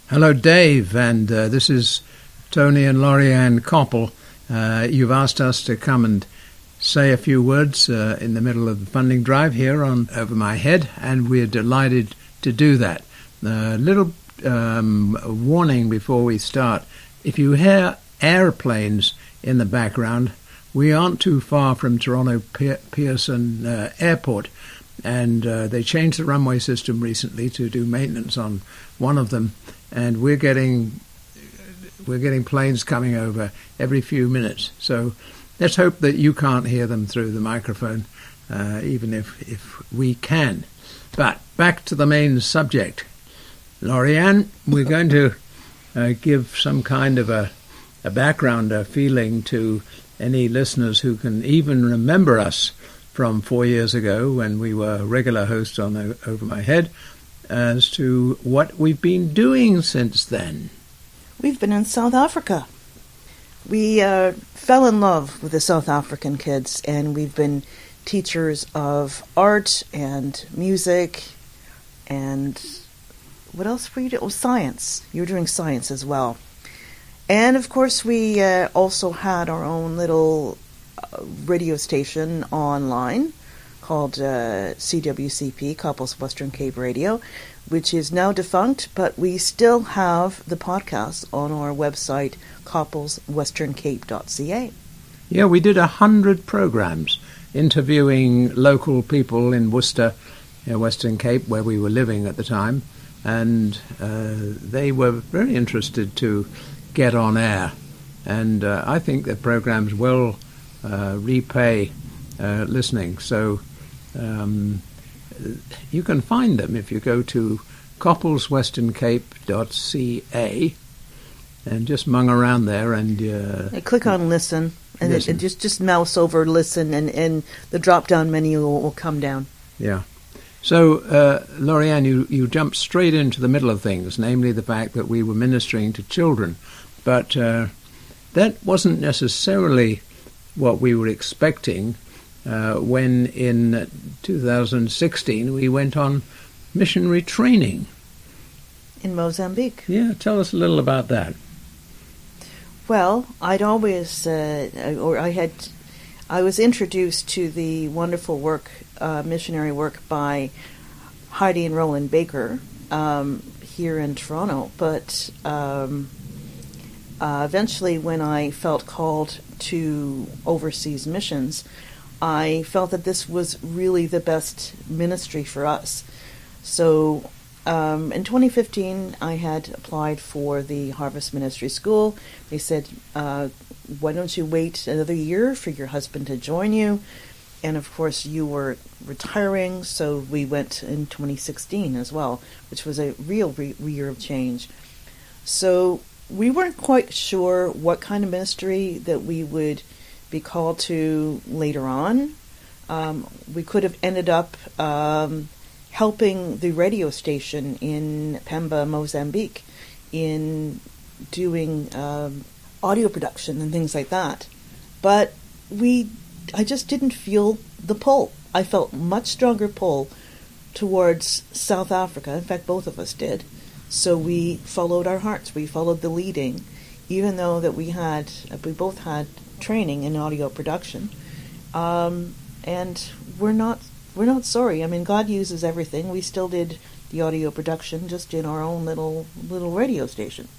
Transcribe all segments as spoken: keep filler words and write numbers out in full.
Hello, Dave, and uh, this is Tony and Lori-Ann Koppel. Uh, you've asked us to come and say a few words uh, in the middle of the funding drive here on Over My Head, and we're delighted to do that. A uh, little um, warning before we start. If you hear airplanes in the background, we aren't too far from Toronto Pearson uh, Airport, and uh, they changed the runway system recently to do maintenance on one of them, and we're getting we're getting planes coming over every few minutes. So let's hope that you can't hear them through the microphone, uh, even if, if we can. But back to the main subject. Lori-Ann, we're going to uh, give some kind of a, a background, a feeling to any listeners who can even remember us from four years ago when we were regular hosts on o- Over My Head, as to what we've been doing since then. We've been in South Africa. We uh, fell in love with the South African kids, and we've been teachers of art and music and what else were you doing? Oh, science. You were doing science as well. And, of course, we uh, also had our own little uh, radio station online called uh, C W C P, Couples Western Cape Radio, which is now defunct, but we still have the podcast on our website, couples western cape dot c a. Yeah, we did a hundred programs interviewing local people in Worcester, you know, Western Cape, where we were living at the time, and uh, they were very interested to get on air. And uh, I think the programs will uh, repay uh, listening. So um, you can find them if you go to couples western cape dot c a and just mung around there and uh, hey, click on listen and listen. It, it just just mouse over listen and, and the drop down menu will, will come down. Yeah. So uh, Lori-Ann, you, you jumped straight into the middle of things, namely the fact that we were ministering to children, but uh, that wasn't necessarily what we were expecting uh, when in two thousand sixteen we went on missionary training in Mozambique. Yeah, tell us a little about that. Well, I'd always, uh, or I had, I was introduced to the wonderful work, uh, missionary work by Heidi and Roland Baker um, here in Toronto. But um, uh, eventually, when I felt called to overseas missions, I felt that this was really the best ministry for us. So um, in twenty fifteen, I had applied for the Harvest Ministry School. They said, uh, why don't you wait another year for your husband to join you? And of course, you were retiring, so we went in twenty sixteen as well, which was a real re- year of change. So we weren't quite sure what kind of ministry that we would be called to later on. Um, we could have ended up Um, helping the radio station in Pemba, Mozambique, in doing um, audio production and things like that. But we, I just didn't feel the pull. I felt much stronger pull towards South Africa. In fact, both of us did. So we followed our hearts. We followed the leading, even though that we had, we both had training in audio production. Um, and we're not We're not sorry. I mean, God uses everything. We still did the audio production just in our own little little radio station.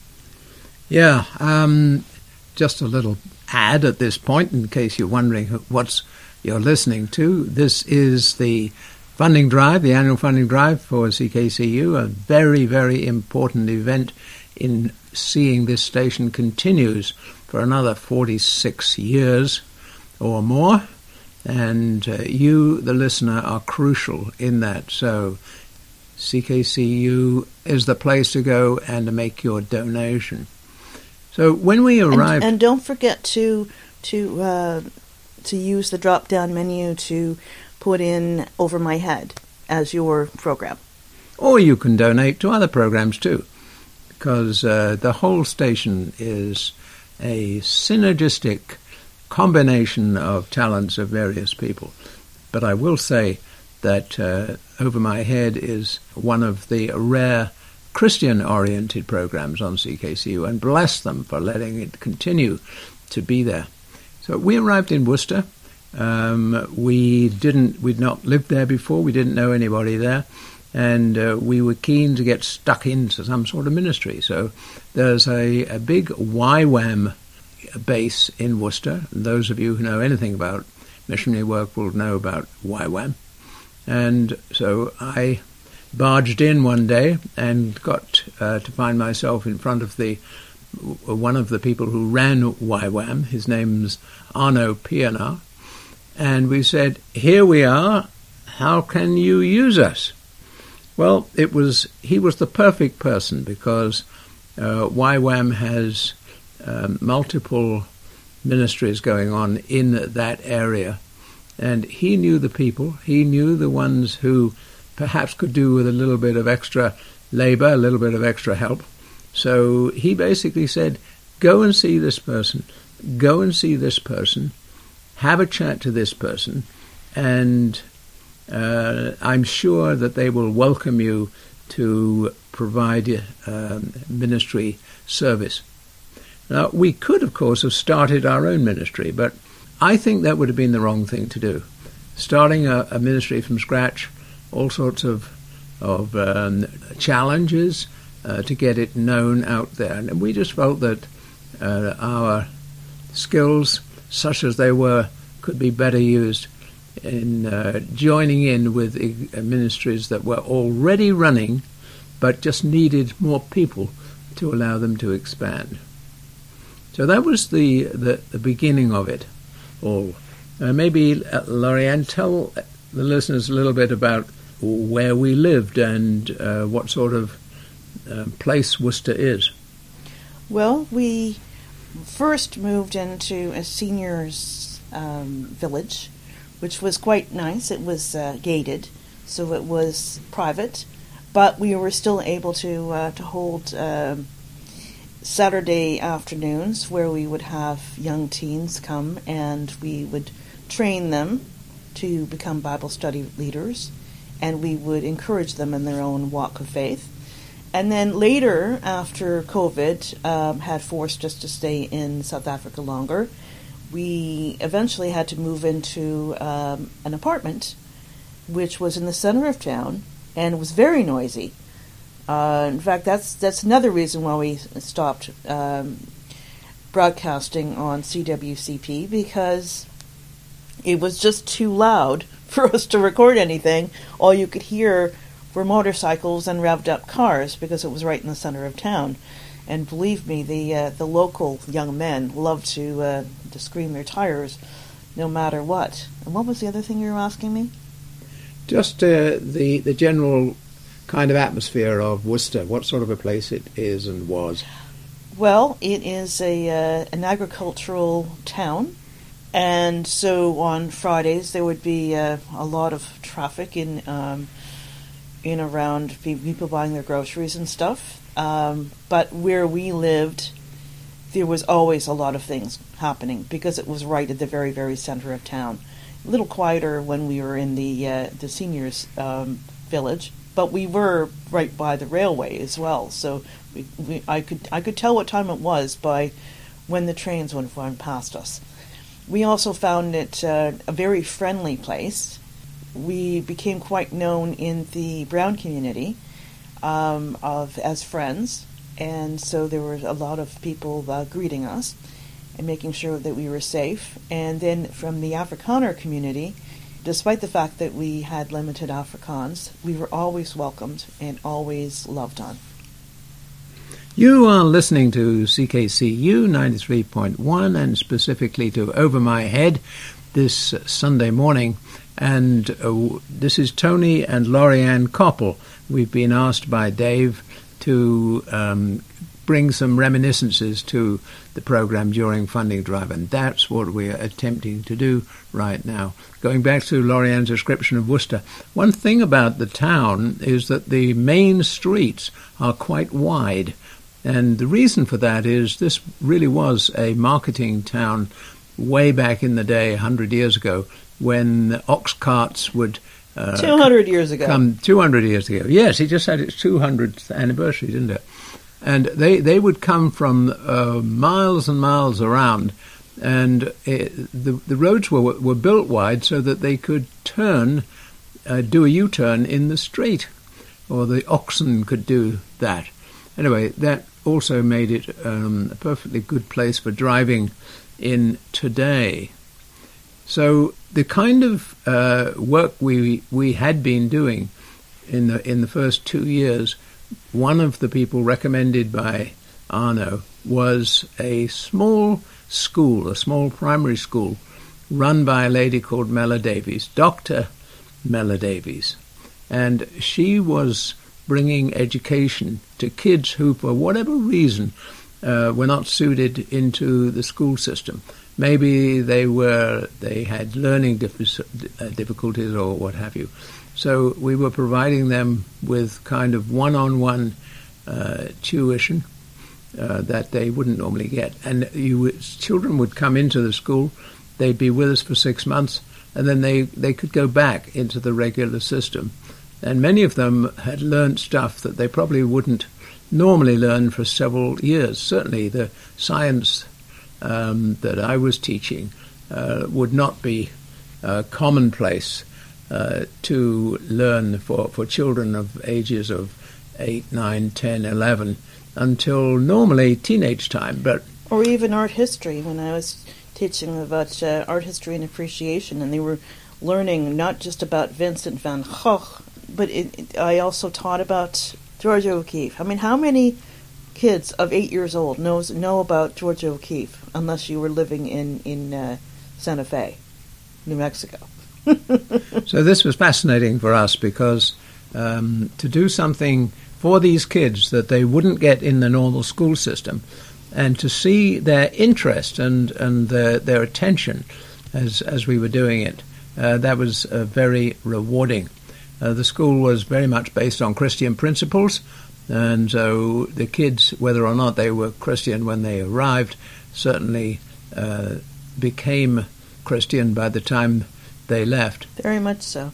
Yeah, um, just a little ad at this point, in case you're wondering what you're listening to. This is the funding drive, the annual funding drive for C K C U, a very, very important event in seeing this station continues for another forty-six years or more. And uh, you, the listener, are crucial in that. So C K C U is the place to go and to make your donation. So when we arrived... And, and don't forget to to uh, to use the drop-down menu to put in Over My Head as your program. Or you can donate to other programs too, because uh, the whole station is a synergistic combination of talents of various people. But I will say that uh, Over My Head is one of the rare Christian-oriented programs on C K C U, and bless them for letting it continue to be there. So we arrived in Worcester. Um, we didn't, we'd not lived there before. We didn't know anybody there. And uh, we were keen to get stuck into some sort of ministry. So there's a, a big Y WAM base in Worcester. And those of you who know anything about missionary work will know about Y WAM. And so I barged in one day and got uh, to find myself in front of the one of the people who ran Y WAM. His name's Arno Pienaar. And we said, here we are, how can you use us? Well, it was he was the perfect person, because uh, Y WAM has um, multiple ministries going on in that area. And he knew the people. He knew the ones who perhaps could do with a little bit of extra labor, a little bit of extra help. So he basically said, go and see this person, go and see this person, have a chat to this person, and uh, I'm sure that they will welcome you to provide um, ministry service. Now, we could, of course, have started our own ministry, but I think that would have been the wrong thing to do. Starting a, a ministry from scratch, all sorts of, of um, challenges uh, to get it known out there. And we just felt that uh, our skills, such as they were, could be better used in uh, joining in with uh, ministries that were already running, but just needed more people to allow them to expand. So that was the, the, the beginning of it all. Uh, maybe, uh, Lorianne, tell the listeners a little bit about where we lived and uh, what sort of uh, place Worcester is. Well, we first moved into a seniors um, village, which was quite nice. It was uh, gated, so it was private, but we were still able to uh, to hold uh, Saturday afternoons where we would have young teens come and we would train them to become Bible study leaders, and we would encourage them in their own walk of faith. And then later, after COVID um, had forced us to stay in South Africa longer, we eventually had to move into um, an apartment, which was in the center of town, and it was very noisy. Uh, in fact, that's that's another reason why we stopped um, broadcasting on C W C P, because it was just too loud for us to record anything. All you could hear were motorcycles and revved up cars, because it was right in the center of town. And believe me, the uh, the local young men loved to uh, to scream their tires, no matter what. And what was the other thing you were asking me? Just uh, the the general kind of atmosphere of Worcester. What sort of a place it is and was? Well, it is a uh, an agricultural town, and so on Fridays there would be uh, a lot of traffic in um, in around people buying their groceries and stuff. Um, but where we lived, there was always a lot of things happening because it was right at the very, very center of town. A little quieter when we were in the uh, the seniors um, village, but we were right by the railway as well. So we, we, I could I could tell what time it was by when the trains went on past us. We also found it uh, a very friendly place. We became quite known in the Brown community um, of as friends, and so there were a lot of people uh, greeting us and making sure that we were safe. And then from the Afrikaner community, despite the fact that we had limited Afrikaans, we were always welcomed and always loved on. You are listening to C K C U ninety-three point one, and specifically to Over My Head this Sunday morning. And uh, this is Tony and Lorianne Koppel. We've been asked by Dave to um, bring some reminiscences to the program during Funding Drive, and that's what we're attempting to do right now. Going back to Lorianne's description of Worcester, one thing about the town is that the main streets are quite wide, and the reason for that is this really was a marketing town way back in the day, a hundred years ago, when ox carts would Uh, two hundred years ago. Come two hundred years ago. Yes, he just had its two hundredth anniversary, didn't it? And they, they would come from uh, miles and miles around, and it, the the roads were were built wide so that they could turn, uh, do a U-turn in the street, or the oxen could do that. Anyway, that also made it um, a perfectly good place for driving in today. So the kind of uh, work we we had been doing in the in the first two years, one of the people recommended by Arno was a small school, a small primary school, run by a lady called Mella Davies, Doctor Mella Davies, and she was bringing education to kids who, for whatever reason, uh, were not suited into the school system. Maybe they were they had learning difficulties or what have you. So we were providing them with kind of one-on-one uh, tuition uh, that they wouldn't normally get. And you would, children would come into the school, they'd be with us for six months, and then they, they could go back into the regular system. And many of them had learned stuff that they probably wouldn't normally learn for several years. Certainly the science um, that I was teaching uh, would not be uh, commonplace uh, to learn for, for children of ages of eight, nine, ten, eleven until normally teenage time. But or even art history. When I was teaching about uh, art history and appreciation, and they were learning not just about Vincent van Gogh, but it, it, I also taught about George O'Keeffe. I mean, how many kids of eight years old knows know about George O'Keeffe unless you were living in in uh, Santa Fe, New Mexico? So this was fascinating for us because um, to do something for these kids that they wouldn't get in the normal school system, and to see their interest and and their, their attention as as we were doing it, uh, that was uh, very rewarding. Uh, the school was very much based on Christian principles, and so the kids, whether or not they were Christian when they arrived, certainly uh, became Christian by the time they left. Very much so.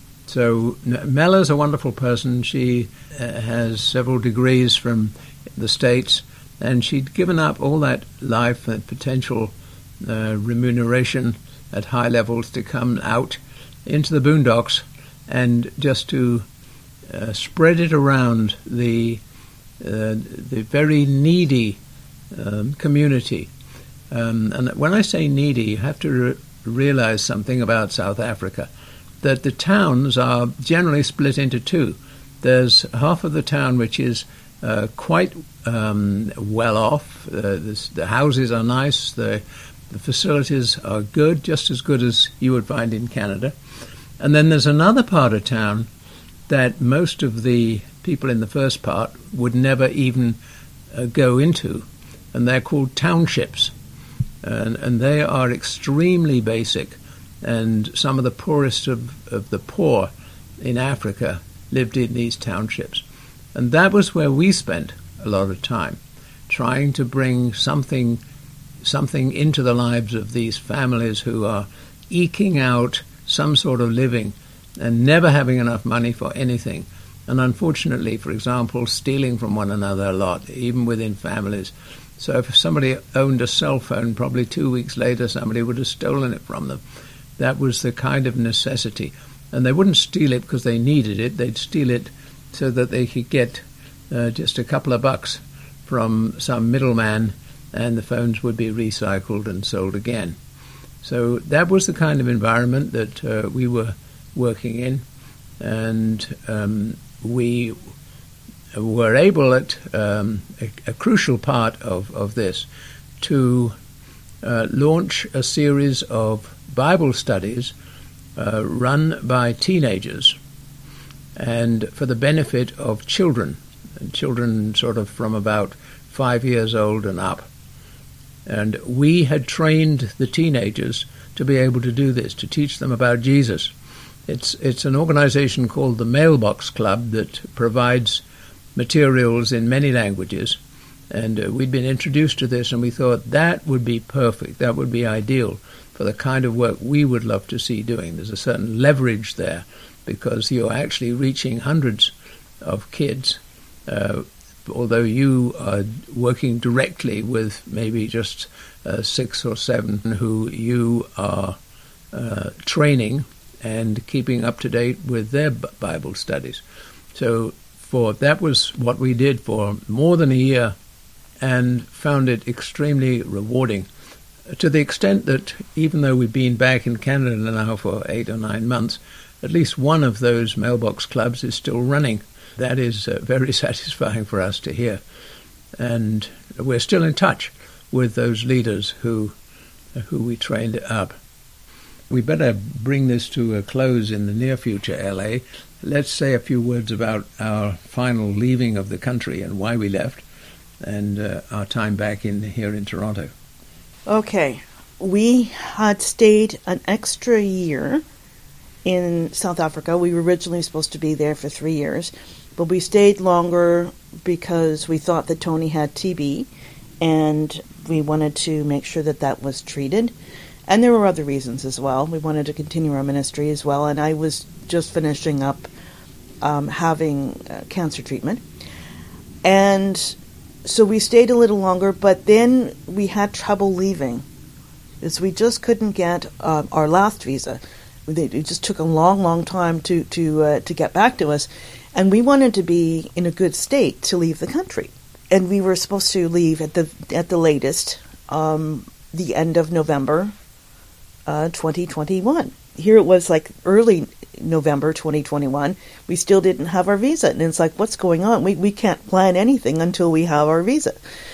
So Mella's a wonderful person. She uh, has several degrees from the States, and she'd given up all that life and potential uh, remuneration at high levels to come out into the boondocks and just to uh, spread it around the uh, the very needy um, community. Um, and when I say needy, you have to re- realize something about South Africa, that the towns are generally split into two. There's half of the town which is uh, quite um, well off. Uh, this, the houses are nice. The, the facilities are good, just as good as you would find in Canada. And then there's another part of town that most of the people in the first part would never even uh, go into, and they're called townships. And, and they are extremely basic, and some of the poorest of, of the poor in Africa lived in these townships. And that was where we spent a lot of time, trying to bring something something into the lives of these families who are eking out some sort of living and never having enough money for anything. And unfortunately, for example, stealing from one another a lot, even within families. So if somebody owned a cell phone, probably two weeks later somebody would have stolen it from them. That was the kind of necessity. And they wouldn't steal it because they needed it. They'd steal it so that they could get uh, just a couple of bucks from some middleman, and the phones would be recycled and sold again. So that was the kind of environment that uh, we were working in, and um, we were able at um, a, a crucial part of, of this to uh, launch a series of Bible studies uh, run by teenagers and for the benefit of children, and children sort of from about five years old and up. And we had trained the teenagers to be able to do this, to teach them about Jesus. It's it's an organization called the Mailbox Club that provides materials in many languages, and uh, we'd been introduced to this, and we thought that would be perfect, that would be ideal for the kind of work we would love to see doing. There's a certain leverage there because you're actually reaching hundreds of kids, uh, although you are working directly with maybe just uh, six or seven who you are uh, training and keeping up to date with their B- Bible studies. So for that was what we did for more than a year, and found it extremely rewarding, to the extent that even though we've been back in Canada now for eight or nine months, at least one of those mailbox clubs is still running. That is uh, very satisfying for us to hear. And we're still in touch with those leaders who who we trained up. We better bring this to a close in the near future, L A. Let's say a few words about our final leaving of the country and why we left, and uh, our time back in here in Toronto. Okay. We had stayed an extra year in South Africa. We were originally supposed to be there for three years, but we stayed longer because we thought that Tony had T B, and we wanted to make sure that that was treated. And there were other reasons as well. We wanted to continue our ministry as well, and I was just finishing up um, having uh, cancer treatment. And so we stayed a little longer, but then we had trouble leaving, because we just couldn't get uh, our last visa. It just took a long, long time to to uh, to get back to us, and we wanted to be in a good state to leave the country. And we were supposed to leave at the at the latest um, the end of November, uh, twenty twenty-one. Here it was like early November twenty twenty-one. We still didn't have our visa, and it's like, what's going on? We we can't plan anything until we have our visa.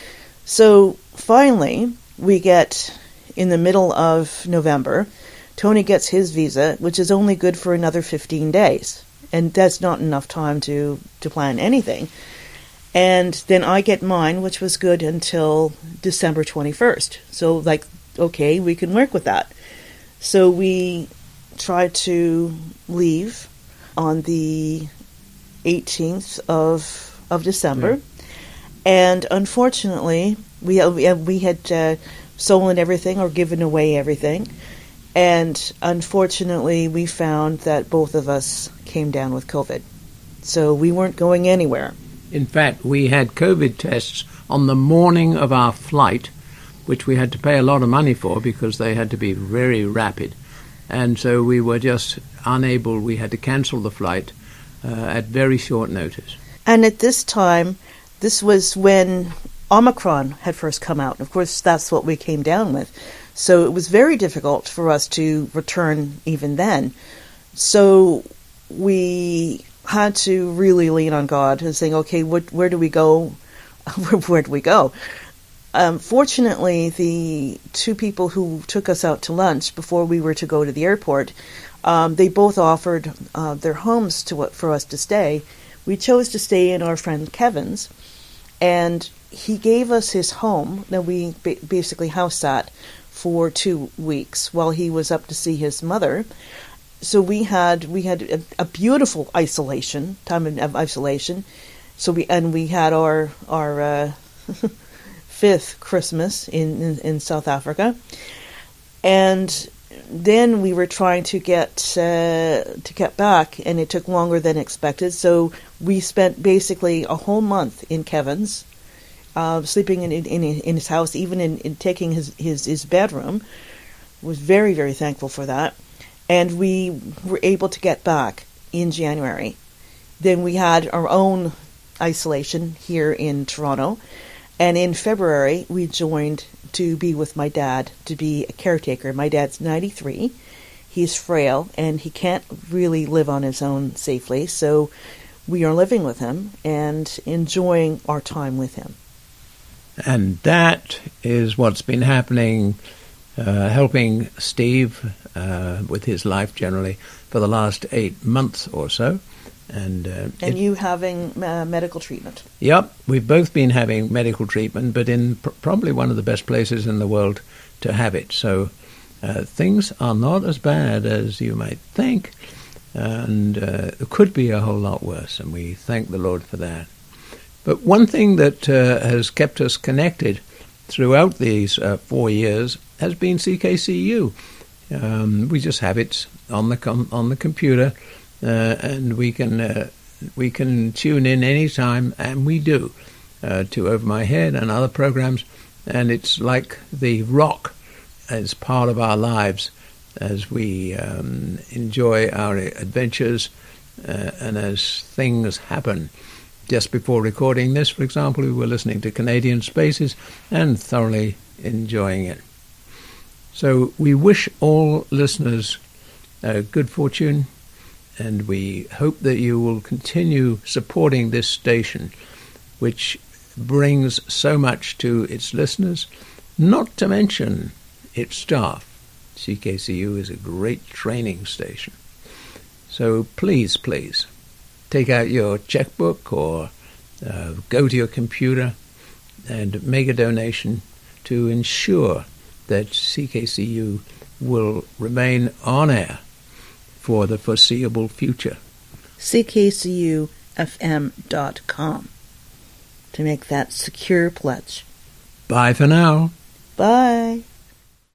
So finally, we get in the middle of November. Tony gets his visa, which is only good for another fifteen days. And that's not enough time to, to plan anything. And then I get mine, which was good until December twenty-first. So, like, okay, we can work with that. So we tried to leave on the eighteenth of of December. Yeah. And unfortunately, we, we had uh, stolen everything or given away everything. And unfortunately, we found that both of us came down with COVID. So we weren't going anywhere. In fact, we had COVID tests on the morning of our flight, which we had to pay a lot of money for because they had to be very rapid. And so we were just unable, we had to cancel the flight uh, at very short notice. And at this time, this was when Omicron had first come out. Of course, that's what we came down with. So it was very difficult for us to return even then. So we had to really lean on God and saying, okay, what, where do we go? where, where do we go? Um, fortunately, the two people who took us out to lunch before we were to go to the airport, um, they both offered uh, their homes to for us to stay. We chose to stay in our friend Kevin's, and he gave us his home that we ba- basically house sat for two weeks while he was up to see his mother. So we had we had a, a beautiful isolation time of isolation. So we and we had our our uh, fifth Christmas in, in in South Africa, and then we were trying to get uh, to get back, and it took longer than expected. So we spent basically a whole month in Kevin's. Uh, sleeping in, in in his house, even in, in taking his, his, his bedroom. Was very, very thankful for that. And we were able to get back in January. Then we had our own isolation here in Toronto. And in February, we joined to be with my dad, to be a caretaker. My dad's ninety-three. He's frail, and he can't really live on his own safely. So we are living with him and enjoying our time with him. And that is what's been happening, uh, helping Steve uh, with his life generally for the last eight months or so. And, uh, and it, you having uh, medical treatment. Yep, we've both been having medical treatment, but in pr- probably one of the best places in the world to have it. So uh, things are not as bad as you might think, and uh, it could be a whole lot worse, and we thank the Lord for that. But one thing that uh, has kept us connected throughout these uh, four years has been C K C U. Um, we just have it on the com- on the computer, uh, and we can uh, we can tune in anytime, and we do, uh, to Over My Head and other programs, and it's like the rock as part of our lives as we um, enjoy our adventures uh, and as things happen. Just before recording this, for example, we were listening to Canadian Spaces and thoroughly enjoying it. So we wish all listeners uh, good fortune, and we hope that you will continue supporting this station, which brings so much to its listeners, not to mention its staff. C K C U is a great training station. So please, please, take out your checkbook or uh, go to your computer and make a donation to ensure that C K C U will remain on air for the foreseeable future. C K C U F M dot com to make that secure pledge. Bye for now. Bye.